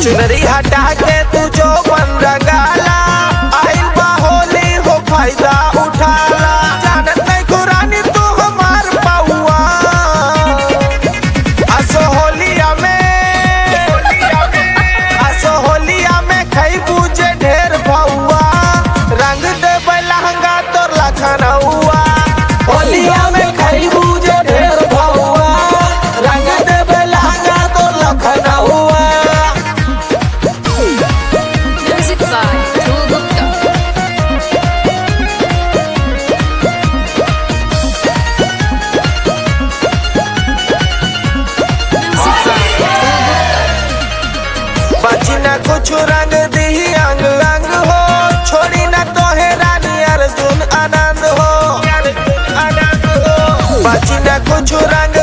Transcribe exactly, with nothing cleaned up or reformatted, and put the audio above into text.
चुनरी हटा के तू जो बन रंगाला आइल बा होली हो फायदा उठाला जानत नहीं कुरानी तू हमार पाहुआ असो होलिया में असो होलिया में खई बूझे ढेर भाउआ रंग दे लहंगा तोर लखन हुआ होलिया में खई बूझे ढेर भाउआ रंग दे लहंगा तोर लखन हुआ। बची न कुछ रंग दी अंग अंग हो छोड़ी न तोहे रानी अर्जुन आनंद हो बची न कुछ रंग